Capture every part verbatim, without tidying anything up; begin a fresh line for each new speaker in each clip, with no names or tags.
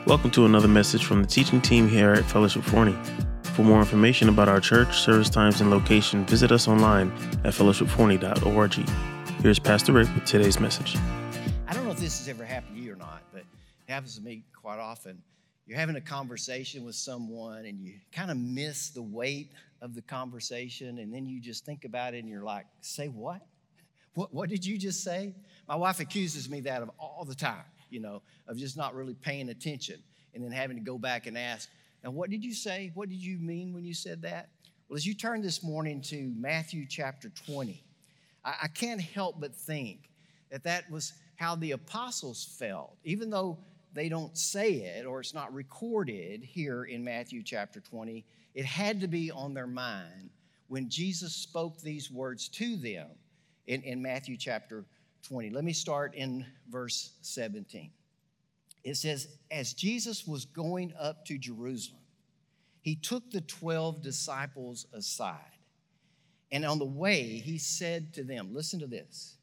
Welcome to another message from the teaching team here at Fellowship Forney. For more information about our church, service times, and location, visit us online at fellowship forney dot org. Here's Pastor Rick with today's message.
I don't know if this has ever happened to you or not, but it happens to me quite often. You're having a conversation with someone and you kind of miss the weight of the conversation, and then you just think about it and you're like, say what? What, what did you just say? My wife accuses me that of all the time, you know, of just not really paying attention and then having to go back and ask, now what did you say? What did you mean when you said that? Well, as you turn this morning to Matthew chapter twenty, I, I can't help but think that that was how the apostles felt, even though they don't say it or it's not recorded here in Matthew chapter twenty. It had to be on their mind when Jesus spoke these words to them in, in Matthew chapter twenty. Let me start in verse seventeen. It says, as Jesus was going up to Jerusalem, he took the twelve disciples aside. And on the way, he said to them, listen to this.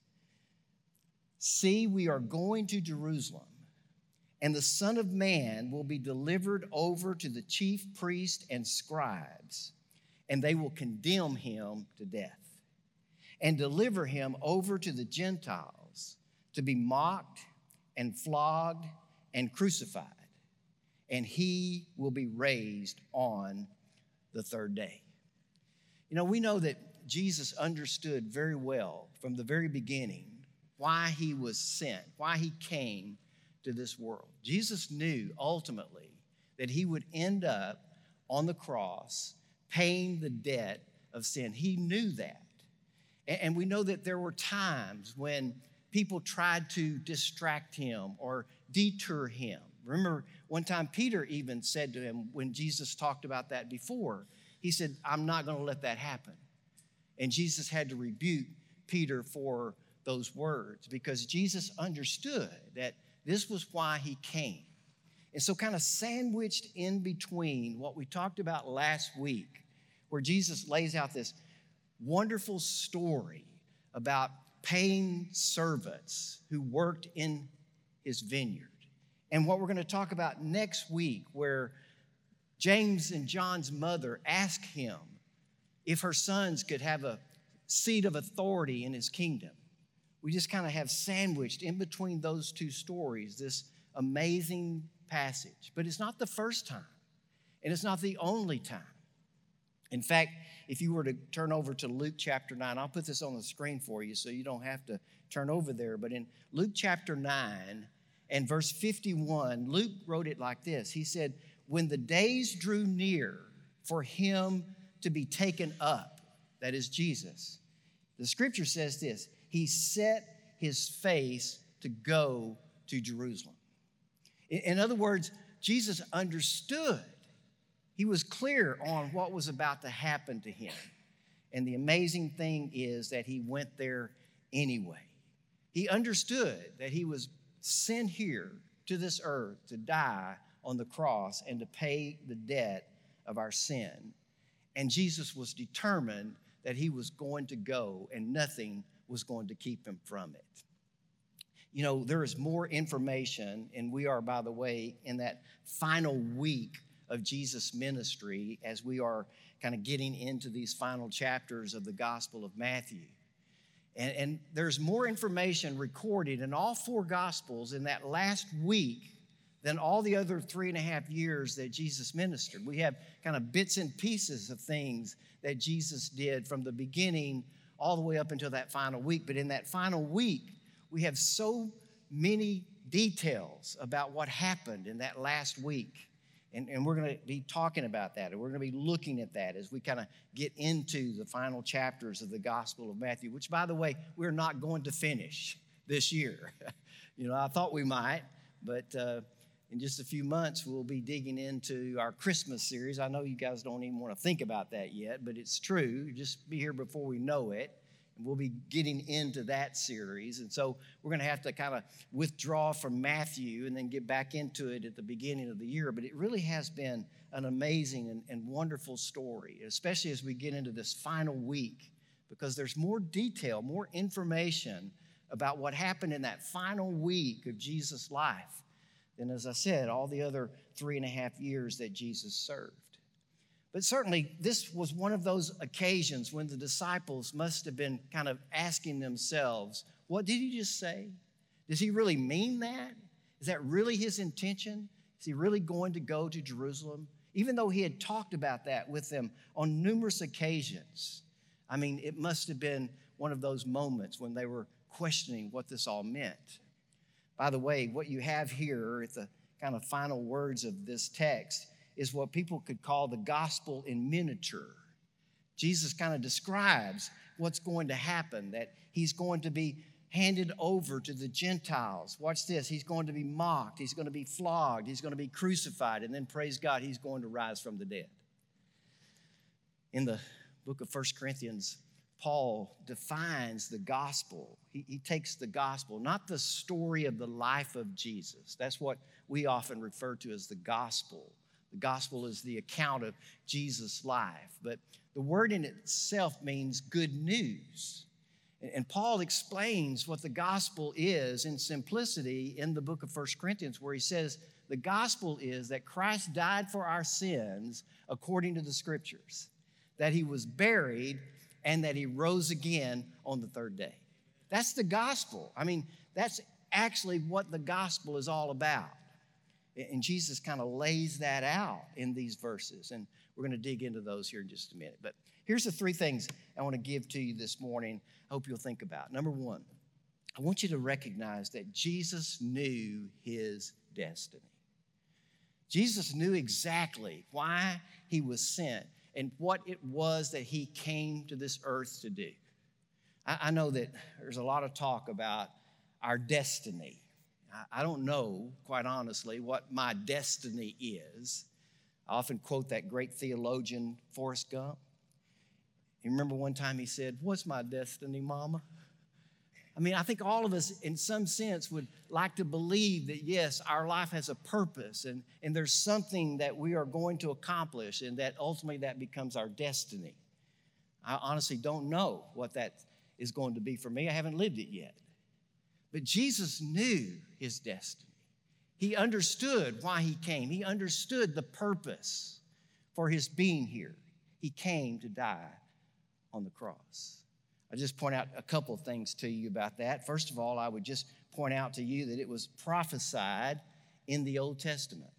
See, we are going to Jerusalem, and the Son of Man will be delivered over to the chief priests and scribes, and they will condemn him to death and deliver him over to the Gentiles to be mocked and flogged and crucified, and he will be raised on the third day. You know, we know that Jesus understood very well from the very beginning why he was sent, why he came to this world. Jesus knew ultimately that he would end up on the cross paying the debt of sin. He knew that. And we know that there were times when people tried to distract him or deter him. Remember, one time Peter even said to him when Jesus talked about that before, he said, I'm not going to let that happen. And Jesus had to rebuke Peter for those words because Jesus understood that this was why he came. And so kind of sandwiched in between what we talked about last week, where Jesus lays out this wonderful story about paying servants who worked in his vineyard. And what we're going to talk about next week, where James and John's mother asked him if her sons could have a seat of authority in his kingdom. We just kind of have sandwiched in between those two stories this amazing passage. But it's not the first time, and it's not the only time. In fact, if you were to turn over to Luke chapter nine, I'll put this on the screen for you so you don't have to turn over there. But in Luke chapter nine and verse fifty-one, Luke wrote it like this. He said, when the days drew near for him to be taken up, that is Jesus, the scripture says this, he set his face to go to Jerusalem. In other words, Jesus understood. He was clear on what was about to happen to him. And the amazing thing is that he went there anyway. He understood that he was sent here to this earth to die on the cross and to pay the debt of our sin. And Jesus was determined that he was going to go and nothing was going to keep him from it. You know, there is more information, and we are, by the way, in that final week of Jesus' ministry as we are kind of getting into these final chapters of the Gospel of Matthew. And, and there's more information recorded in all four Gospels in that last week than all the other three and a half years that Jesus ministered. We have kind of bits and pieces of things that Jesus did from the beginning all the way up until that final week. But in that final week, we have so many details about what happened in that last week. And, and we're going to be talking about that, and we're going to be looking at that as we kind of get into the final chapters of the Gospel of Matthew, which, by the way, we're not going to finish this year. You know, I thought we might, but uh, in just a few months, we'll be digging into our Christmas series. I know you guys don't even want to think about that yet, but it's true. Just be here before we know it. We'll be getting into that series. And so we're going to have to kind of withdraw from Matthew and then get back into it at the beginning of the year. But it really has been an amazing and, and wonderful story, especially as we get into this final week, because there's more detail, more information about what happened in that final week of Jesus' life than, as I said, all the other three and a half years that Jesus served. But certainly, this was one of those occasions when the disciples must have been kind of asking themselves, what did he just say? Does he really mean that? Is that really his intention? Is he really going to go to Jerusalem? Even though he had talked about that with them on numerous occasions. I mean, it must have been one of those moments when they were questioning what this all meant. By the way, what you have here at the kind of final words of this text is what people could call the gospel in miniature. Jesus kind of describes what's going to happen, that he's going to be handed over to the Gentiles. Watch this. He's going to be mocked. He's going to be flogged. He's going to be crucified. And then, praise God, he's going to rise from the dead. In the book of First Corinthians, Paul defines the gospel. He, he takes the gospel, not the story of the life of Jesus. That's what we often refer to as the gospel. The gospel is the account of Jesus' life. But the word in itself means good news. And Paul explains what the gospel is in simplicity in the book of First Corinthians, where he says the gospel is that Christ died for our sins according to the scriptures, that he was buried, and that he rose again on the third day. That's the gospel. I mean, that's actually what the gospel is all about. And Jesus kind of lays that out in these verses. And we're going to dig into those here in just a minute. But here's the three things I want to give to you this morning. I hope you'll think about. Number one, I want you to recognize that Jesus knew his destiny. Jesus knew exactly why he was sent and what it was that he came to this earth to do. I, I know that there's a lot of talk about our destiny. I, I don't know, quite honestly, what my destiny is. I often quote that great theologian, Forrest Gump. You remember one time he said, "What's my destiny, Mama?" I mean, I think all of us, in some sense, would like to believe that, yes, our life has a purpose and, and there's something that we are going to accomplish and that ultimately that becomes our destiny. I honestly don't know what that is going to be for me. I haven't lived it yet. But Jesus knew his destiny. He understood why he came. He understood the purpose for his being here. He came to die on the cross. I'll just point out a couple of things to you about that. First of all, I would just point out to you that it was prophesied in the Old Testament.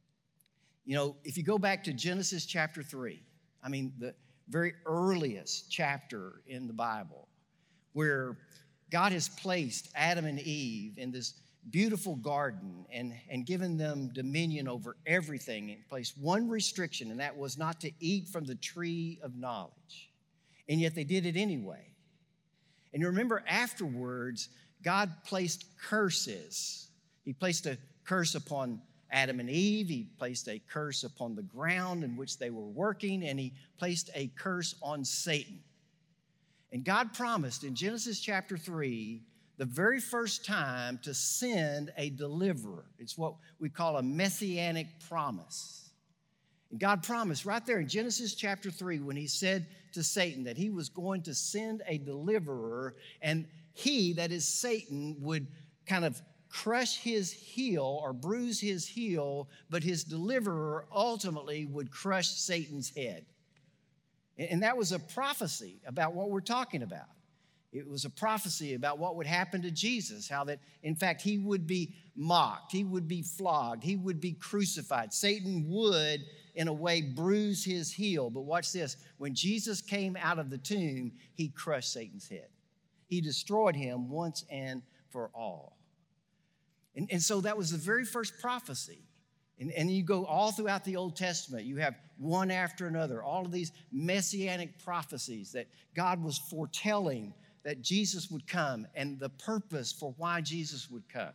You know, if you go back to Genesis chapter three, I mean, the very earliest chapter in the Bible, where God has placed Adam and Eve in this beautiful garden and, and given them dominion over everything and placed one restriction, and that was not to eat from the tree of knowledge. And yet they did it anyway. And you remember afterwards, God placed curses. He placed a curse upon Adam and Eve. He placed a curse upon the ground in which they were working, and he placed a curse on Satan. And God promised in Genesis chapter three, the very first time, to send a deliverer. It's what we call a messianic promise. And God promised right there in Genesis chapter three when he said to Satan that he was going to send a deliverer, and he, that is Satan, would kind of crush his heel or bruise his heel, but his deliverer ultimately would crush Satan's head. And that was a prophecy about what we're talking about. It was a prophecy about what would happen to Jesus, how that, in fact, he would be mocked, he would be flogged, he would be crucified. Satan would, in a way, bruise his heel. But watch this. When Jesus came out of the tomb, he crushed Satan's head. He destroyed him once and for all. And, and so that was the very first prophecy. And, and you go all throughout the Old Testament, you have one after another, all of these messianic prophecies that God was foretelling that Jesus would come and the purpose for why Jesus would come.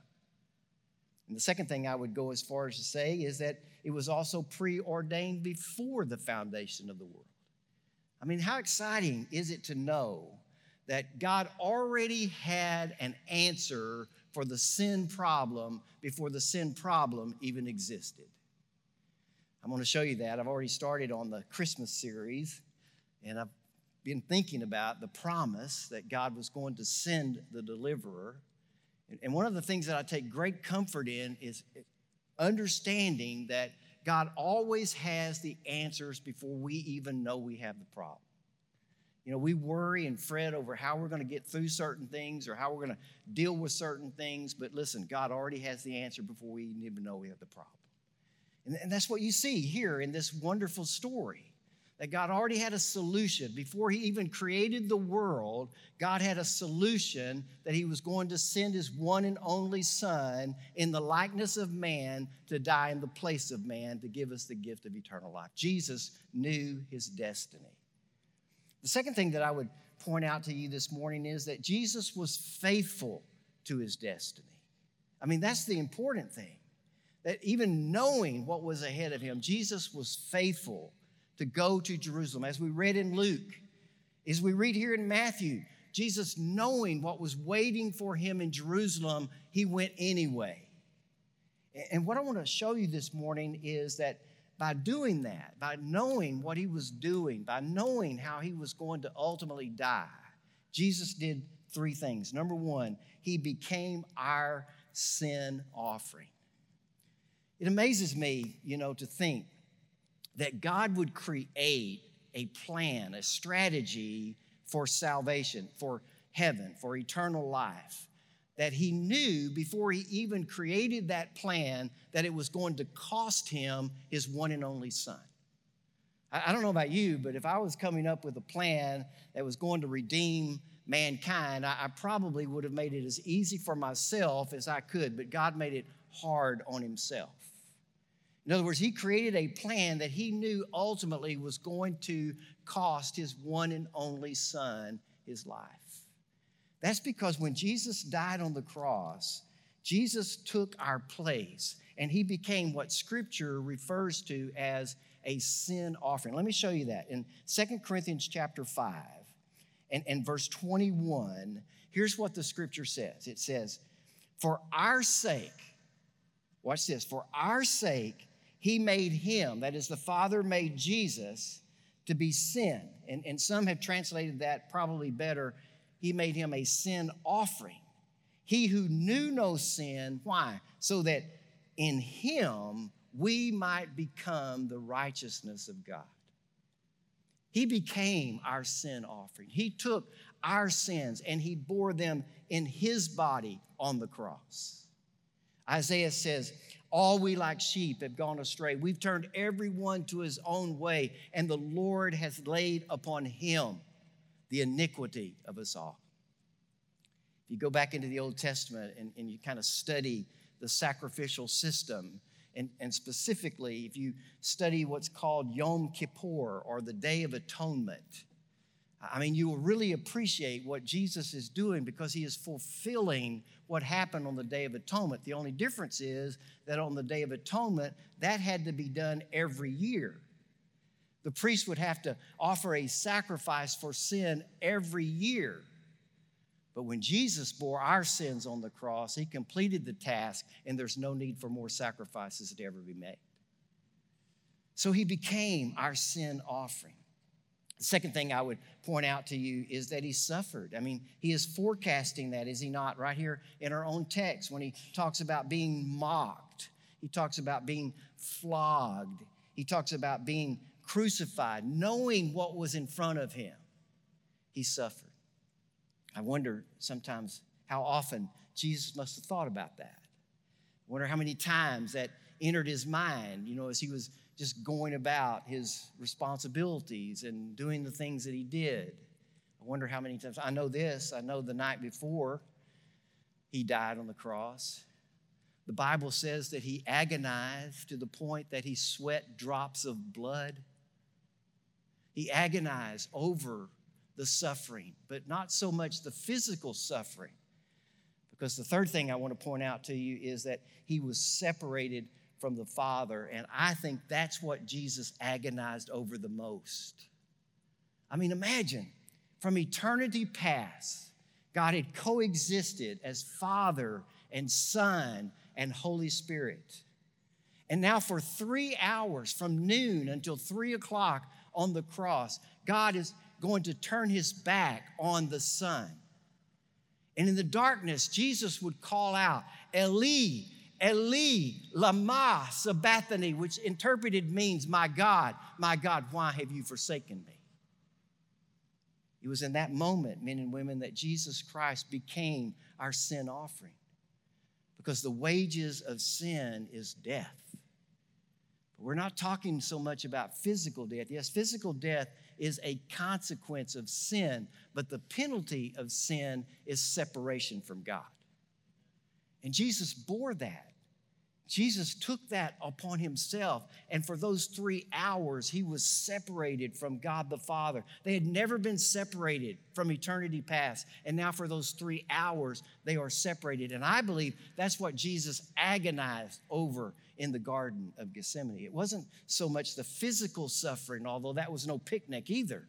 And the second thing I would go as far as to say is that it was also preordained before the foundation of the world. I mean, how exciting is it to know that God already had an answer for the sin problem before the sin problem even existed? I'm going to show you that. I've already started on the Christmas series, and I've been thinking about the promise that God was going to send the deliverer. And one of the things that I take great comfort in is understanding that God always has the answers before we even know we have the problem. You know, we worry and fret over how we're going to get through certain things or how we're going to deal with certain things. But listen, God already has the answer before we even know we have the problem. And, and that's what you see here in this wonderful story, that God already had a solution. Before he even created the world, God had a solution that he was going to send his one and only Son in the likeness of man to die in the place of man to give us the gift of eternal life. Jesus knew his destiny. The second thing that I would point out to you this morning is that Jesus was faithful to his destiny. I mean, that's the important thing, that even knowing what was ahead of him, Jesus was faithful to go to Jerusalem. As we read in Luke, as we read here in Matthew, Jesus, knowing what was waiting for him in Jerusalem, he went anyway. And what I want to show you this morning is that by doing that, by knowing what he was doing, by knowing how he was going to ultimately die, Jesus did three things. Number one, he became our sin offering. It amazes me, you know, to think that God would create a plan, a strategy for salvation, for heaven, for eternal life, that he knew before he even created that plan that it was going to cost him his one and only Son. I don't know about you, but if I was coming up with a plan that was going to redeem mankind, I probably would have made it as easy for myself as I could, but God made it hard on himself. In other words, he created a plan that he knew ultimately was going to cost his one and only Son his life. That's because when Jesus died on the cross, Jesus took our place and he became what Scripture refers to as a sin offering. Let me show you that. In Second Corinthians chapter five and, and verse twenty-one, here's what the Scripture says. It says, for our sake, watch this, for our sake, he made him, that is the Father made Jesus, to be sin. And, and some have translated that probably better. He made him a sin offering. He who knew no sin, why? So that in him we might become the righteousness of God. He became our sin offering. He took our sins and he bore them in his body on the cross. Isaiah says, all we like sheep have gone astray. We've turned everyone to his own way, and the Lord has laid upon him the iniquity of us all. If you go back into the Old Testament and, and you kind of study the sacrificial system, and, and specifically if you study what's called Yom Kippur, or the Day of Atonement, I mean, you will really appreciate what Jesus is doing because he is fulfilling what happened on the Day of Atonement. The only difference is that on the Day of Atonement, that had to be done every year. The priest would have to offer a sacrifice for sin every year. But when Jesus bore our sins on the cross, he completed the task, and there's no need for more sacrifices to ever be made. So he became our sin offering. The second thing I would point out to you is that he suffered. I mean, he is forecasting that, is he not? Right here in our own text, when he talks about being mocked, he talks about being flogged, he talks about being crucified, knowing what was in front of him, he suffered. I wonder sometimes how often Jesus must have thought about that. I wonder how many times that entered his mind, you know, as he was just going about his responsibilities and doing the things that he did. I wonder how many times. I know this. I know the night before he died on the cross, the Bible says that he agonized to the point that he sweat drops of blood. He agonized over the suffering, but not so much the physical suffering. Because the third thing I want to point out to you is that he was separated from the Father, and I think that's what Jesus agonized over the most. I mean, imagine, from eternity past, God had coexisted as Father and Son and Holy Spirit. And now for three hours, from noon until three o'clock on the cross, God is going to turn his back on the Son. And in the darkness, Jesus would call out, Eli, Eli, lama sabachthani, which interpreted means, my God, my God, why have you forsaken me? It was in that moment, men and women, that Jesus Christ became our sin offering. Because the wages of sin is death. But we're not talking so much about physical death. Yes, physical death is a consequence of sin, but the penalty of sin is separation from God. And Jesus bore that. Jesus took that upon himself, and for those three hours, he was separated from God the Father. They had never been separated from eternity past, and now for those three hours, they are separated. And I believe that's what Jesus agonized over in the Garden of Gethsemane. It wasn't so much the physical suffering, although that was no picnic either.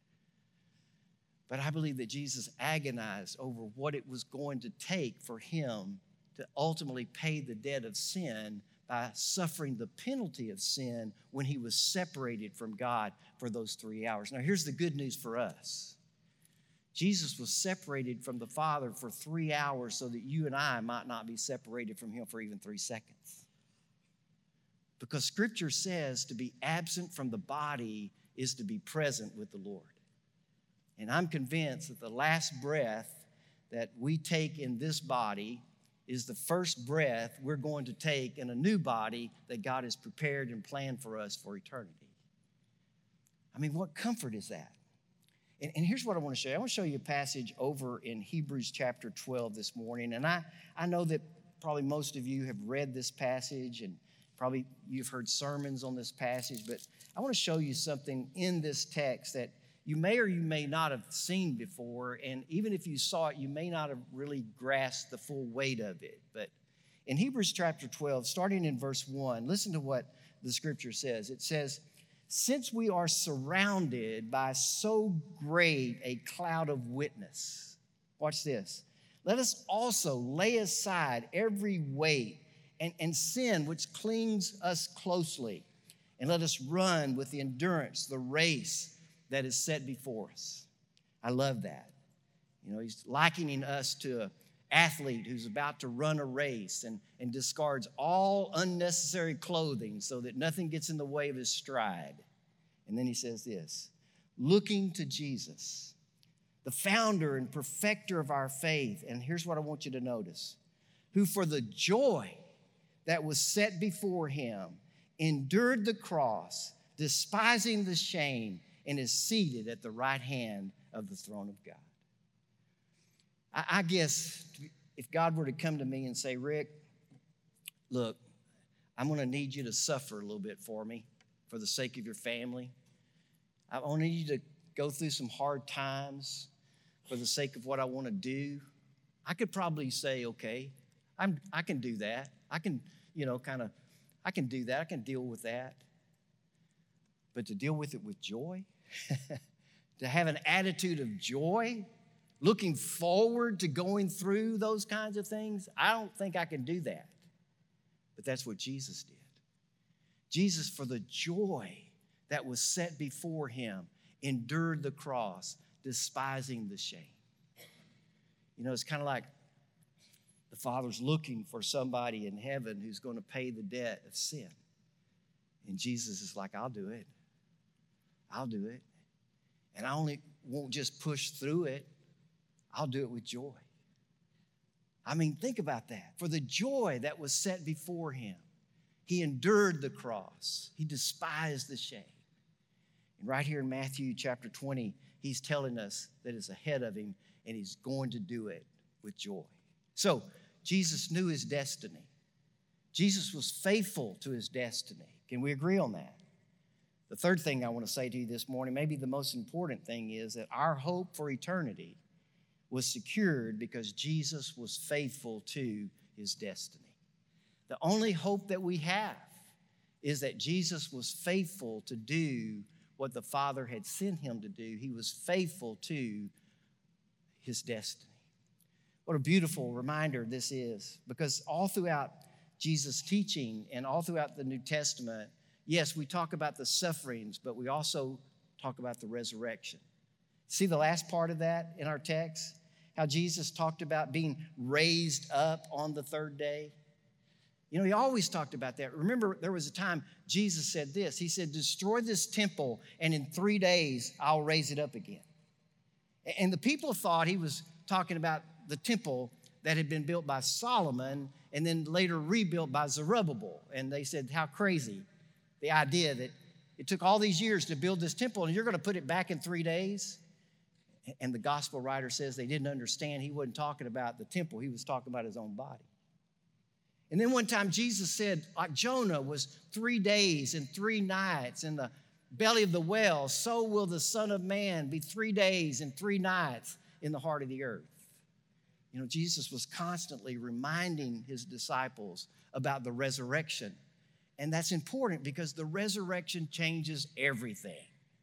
But I believe that Jesus agonized over what it was going to take for him to ultimately pay the debt of sin by suffering the penalty of sin when he was separated from God for those three hours. Now, here's the good news for us. Jesus was separated from the Father for three hours so that you and I might not be separated from him for even three seconds. Because Scripture says to be absent from the body is to be present with the Lord. And I'm convinced that the last breath that we take in this body is the first breath we're going to take in a new body that God has prepared and planned for us for eternity. I mean, what comfort is that? And, and here's what I want to show you. I want to show you a passage over in Hebrews chapter twelve this morning. And I, I know that probably most of you have read this passage and probably you've heard sermons on this passage, but I want to show you something in this text that you may or you may not have seen before, and even if you saw it, you may not have really grasped the full weight of it. But in Hebrews chapter twelve, starting in verse one, listen to what the Scripture says. It says, since we are surrounded by so great a cloud of witness, watch this, let us also lay aside every weight and, and sin which clings us closely, and let us run with the endurance the race that is set before us. I love that. You know, he's likening us to an athlete who's about to run a race and, and discards all unnecessary clothing so that nothing gets in the way of his stride. And then he says this, looking to Jesus, the founder and perfecter of our faith. And here's what I want you to notice, who for the joy that was set before him endured the cross, despising the shame, and is seated at the right hand of the throne of God. I, I guess if God were to come to me and say, Rick, look, I'm going to need you to suffer a little bit for me for the sake of your family. I want you to go through some hard times for the sake of what I want to do. I could probably say, okay, I'm, I can do that. I can, you know, kind of, I can do that. I can deal with that. But to deal with it with joy, to have an attitude of joy, looking forward to going through those kinds of things, I don't think I can do that. But that's what Jesus did. Jesus, for the joy that was set before him, endured the cross, despising the shame. You know, it's kind of like the Father's looking for somebody in heaven who's going to pay the debt of sin. And Jesus is like, I'll do it. I'll do it. And I only won't just push through it. I'll do it with joy. I mean, think about that. For the joy that was set before him, he endured the cross. He despised the shame. And right here in Matthew chapter twenty, he's telling us that it's ahead of him and he's going to do it with joy. So Jesus knew his destiny. Jesus was faithful to his destiny. Can we agree on that? The third thing I want to say to you this morning, maybe the most important thing, is that our hope for eternity was secured because Jesus was faithful to his destiny. The only hope that we have is that Jesus was faithful to do what the Father had sent him to do. He was faithful to his destiny. What a beautiful reminder this is, because all throughout Jesus' teaching and all throughout the New Testament, yes, we talk about the sufferings, but we also talk about the resurrection. See the last part of that in our text? How Jesus talked about being raised up on the third day? You know, he always talked about that. Remember, there was a time Jesus said this. He said, destroy this temple, and in three days, I'll raise it up again. And the people thought he was talking about the temple that had been built by Solomon and then later rebuilt by Zerubbabel. And they said, how crazy, the idea that it took all these years to build this temple, and you're going to put it back in three days? And the gospel writer says they didn't understand. He wasn't talking about the temple. He was talking about his own body. And then one time Jesus said, like Jonah was three days and three nights in the belly of the whale, so will the Son of Man be three days and three nights in the heart of the earth. You know, Jesus was constantly reminding his disciples about the resurrection. And that's important because the resurrection changes everything.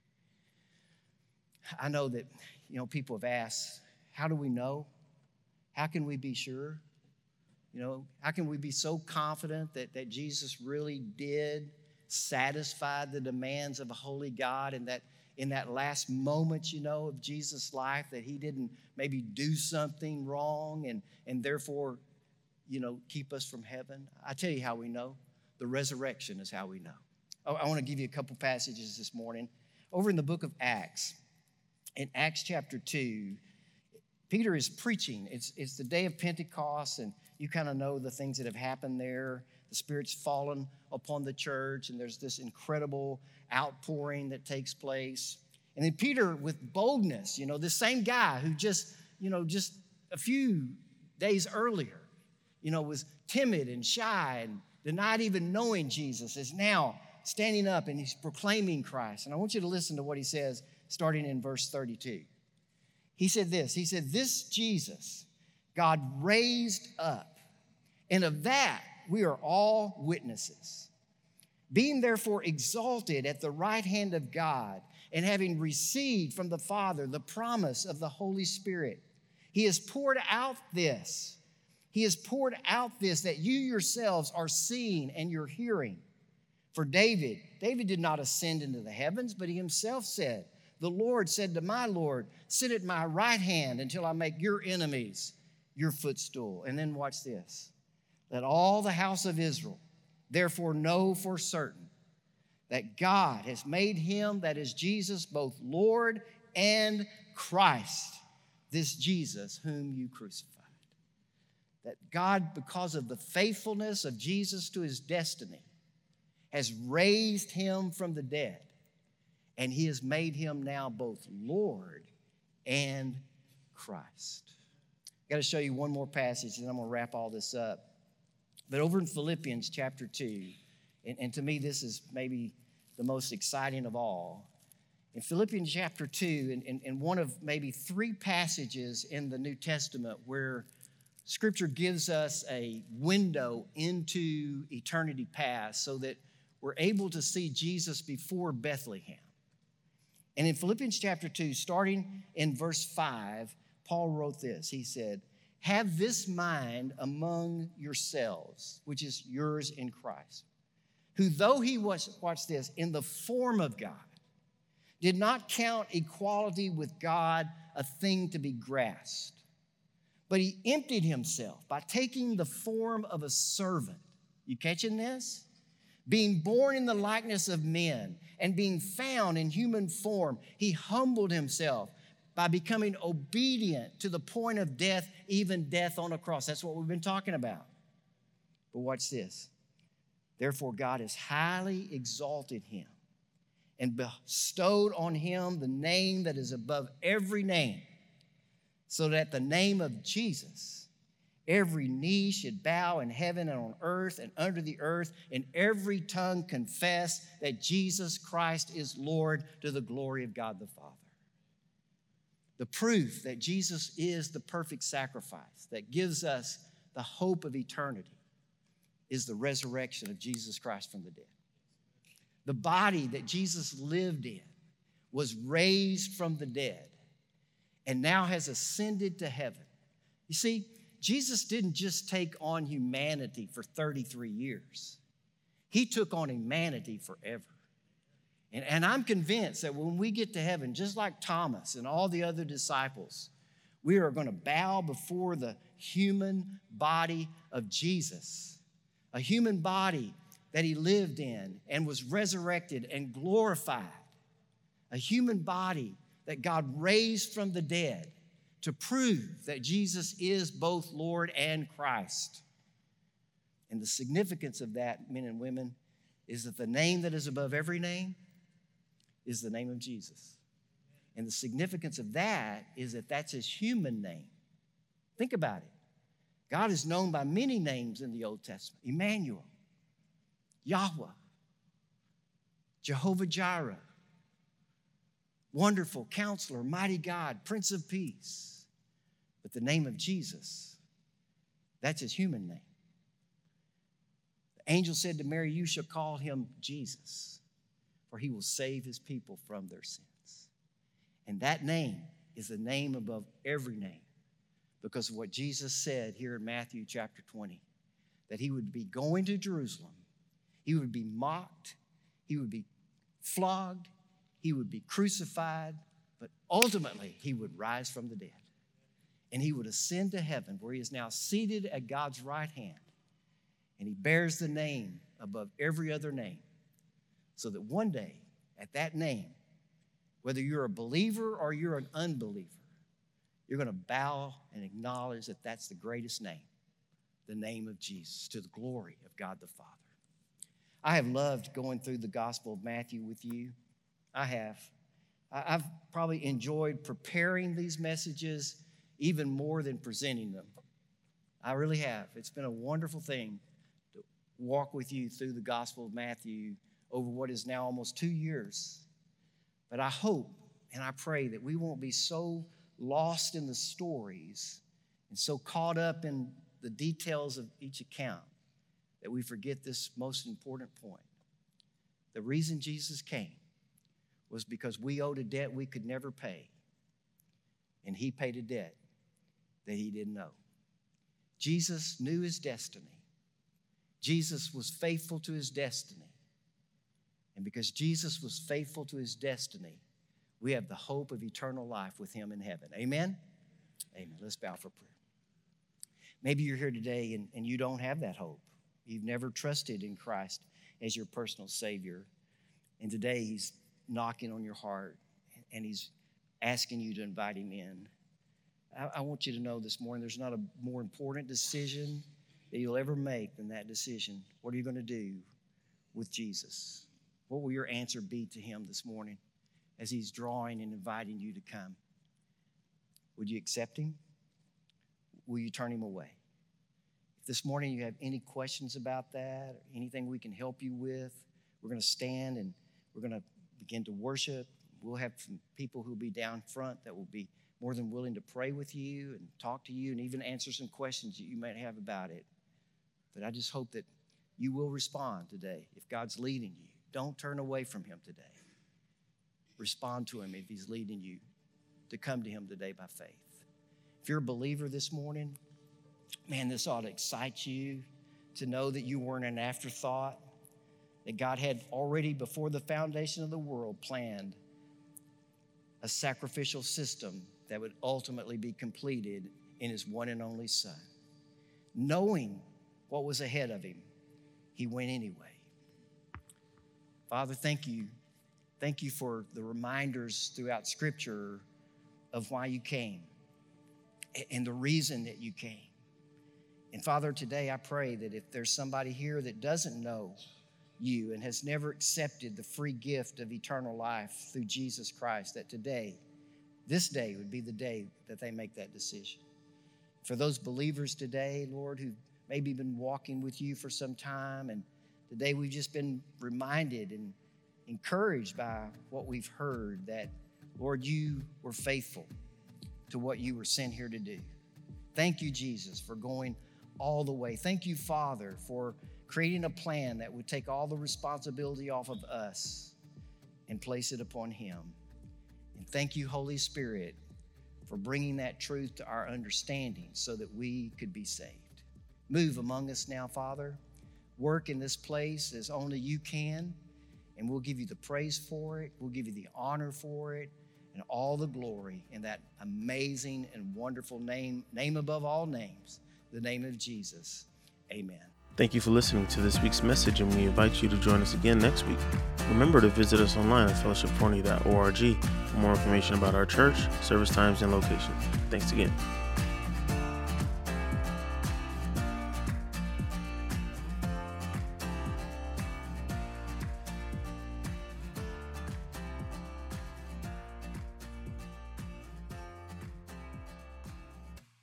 I know that, you know, people have asked, how do we know? How can we be sure? You know, how can we be so confident that, that Jesus really did satisfy the demands of a holy God, and that in that last moment, you know, of Jesus' life, that he didn't maybe do something wrong and, and therefore, you know, keep us from heaven? I tell you how we know. The resurrection is how we know. Oh, I want to give you a couple passages this morning. Over in the book of Acts, in Acts chapter two, Peter is preaching. It's, it's the day of Pentecost, and you kind of know the things that have happened there. The Spirit's fallen upon the church, and there's this incredible outpouring that takes place. And then Peter, with boldness, you know, this same guy who just, you know, just a few days earlier, you know, was timid and shy and denied even knowing Jesus, is now standing up and he's proclaiming Christ. And I want you to listen to what he says starting in verse thirty-two. He said this, he said, this Jesus God raised up, and of that we are all witnesses. Being therefore exalted at the right hand of God, and having received from the Father the promise of the Holy Spirit, he has poured out this. He has poured out this that you yourselves are seeing and you're hearing. For David, David did not ascend into the heavens, but he himself said, the Lord said to my Lord, sit at my right hand until I make your enemies your footstool. And then watch this. Let all the house of Israel therefore know for certain that God has made him, that is Jesus, both Lord and Christ, this Jesus whom you crucified. That God, because of the faithfulness of Jesus to his destiny, has raised him from the dead, and he has made him now both Lord and Christ. I've got to show you one more passage, and I'm going to wrap all this up. But over in Philippians chapter two, and, and to me this is maybe the most exciting of all. In Philippians chapter two, and, and, and one of maybe three passages in the New Testament where Scripture gives us a window into eternity past so that we're able to see Jesus before Bethlehem. And in Philippians chapter two, starting in verse five, Paul wrote this. He said, have this mind among yourselves, which is yours in Christ, who though he was, watch this, in the form of God, did not count equality with God a thing to be grasped, but he emptied himself by taking the form of a servant. You catching this? Being born in the likeness of men and being found in human form, he humbled himself by becoming obedient to the point of death, even death on a cross. That's what we've been talking about. But watch this. Therefore, God has highly exalted him and bestowed on him the name that is above every name, so that the name of Jesus, every knee should bow in heaven and on earth and under the earth, and every tongue confess that Jesus Christ is Lord, to the glory of God the Father. The proof that Jesus is the perfect sacrifice that gives us the hope of eternity is the resurrection of Jesus Christ from the dead. The body that Jesus lived in was raised from the dead and now has ascended to heaven. You see, Jesus didn't just take on humanity for thirty-three years. He took on humanity forever. And, and I'm convinced that when we get to heaven, just like Thomas and all the other disciples, we are going to bow before the human body of Jesus a human body that he lived in and was resurrected and glorified, a human body that God raised from the dead to prove that Jesus is both Lord and Christ. And the significance of that, men and women, is that the name that is above every name is the name of Jesus. And the significance of that is that that's his human name. Think about it. God is known by many names in the Old Testament. Emmanuel, Yahweh, Jehovah Jireh, Wonderful Counselor, Mighty God, Prince of Peace. But the name of Jesus, that's his human name. The angel said to Mary, you shall call him Jesus, for he will save his people from their sins. And that name is the name above every name because of what Jesus said here in Matthew chapter twenty, that he would be going to Jerusalem, he would be mocked, he would be flogged, he would be crucified, but ultimately he would rise from the dead. And he would ascend to heaven where he is now seated at God's right hand. And he bears the name above every other name so that one day at that name, whether you're a believer or you're an unbeliever, you're going to bow and acknowledge that that's the greatest name, the name of Jesus, to the glory of God the Father. I have loved going through the Gospel of Matthew with you. I have. I've probably enjoyed preparing these messages even more than presenting them. I really have. It's been a wonderful thing to walk with you through the Gospel of Matthew over what is now almost two years. But I hope and I pray that we won't be so lost in the stories and so caught up in the details of each account that we forget this most important point. The reason Jesus came was because we owed a debt we could never pay, and he paid a debt that he didn't owe. Jesus knew his destiny. Jesus was faithful to his destiny. And because Jesus was faithful to his destiny, we have the hope of eternal life with him in heaven. Amen? Amen. Let's bow for prayer. Maybe you're here today and, and you don't have that hope. You've never trusted in Christ as your personal Savior. And today he's knocking on your heart and he's asking you to invite him in. I, I want you to know this morning there's not a more important decision that you'll ever make than that decision. What are you going to do with Jesus? What will your answer be to him this morning as he's drawing and inviting you to come? Would you accept him? Will you turn him away? If this morning you have any questions about that or anything we can help you with, we're going to stand and we're going to begin to worship. We'll have some people who will be down front that will be more than willing to pray with you and talk to you and even answer some questions that you might have about it. But I just hope that you will respond today if God's leading you. Don't turn away from him today. Respond to him if he's leading you to come to him today by faith. If you're a believer this morning, man, this ought to excite you to know that you weren't an afterthought, that God had already, before the foundation of the world, planned a sacrificial system that would ultimately be completed in his one and only Son. Knowing what was ahead of him, he went anyway. Father, thank you. Thank you for the reminders throughout Scripture of why you came and the reason that you came. And Father, today I pray that if there's somebody here that doesn't know you and has never accepted the free gift of eternal life through Jesus Christ, that today, this day would be the day that they make that decision. For those believers today, Lord, who've maybe been walking with you for some time, and today we've just been reminded and encouraged by what we've heard that, Lord, you were faithful to what you were sent here to do. Thank you, Jesus, for going all the way. Thank you, Father, for creating a plan that would take all the responsibility off of us and place it upon him. And thank you, Holy Spirit, for bringing that truth to our understanding so that we could be saved. Move among us now, Father. Work in this place as only you can, and we'll give you the praise for it. We'll give you the honor for it and all the glory in that amazing and wonderful name, name above all names, the name of Jesus. Amen.
Thank you for listening to this week's message, and we invite you to join us again next week. Remember to visit us online at fellowship forney dot org for more information about our church, service times, and location. Thanks again.